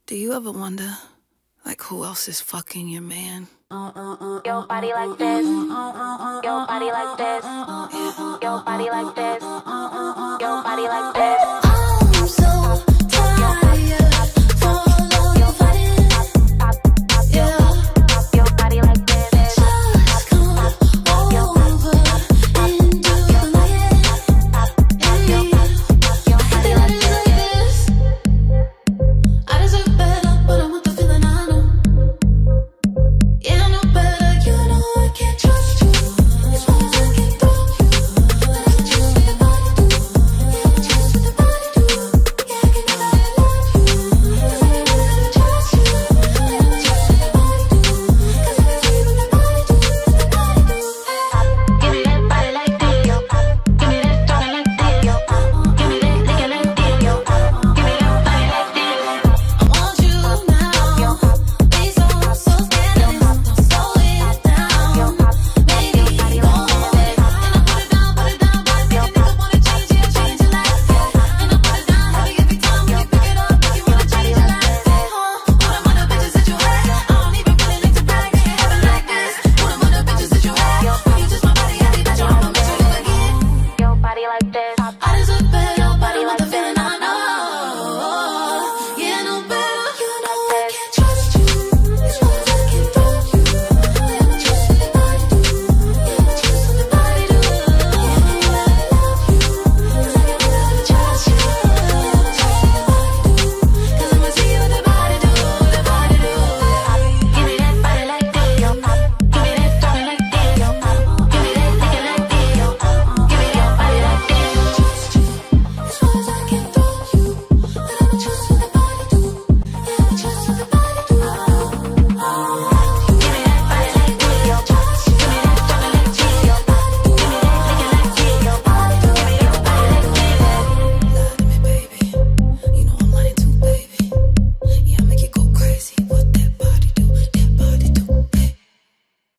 Do you ever wonder, like, who else is fucking your man? Your body like this. Your body like this. Your body like this. Your body like this.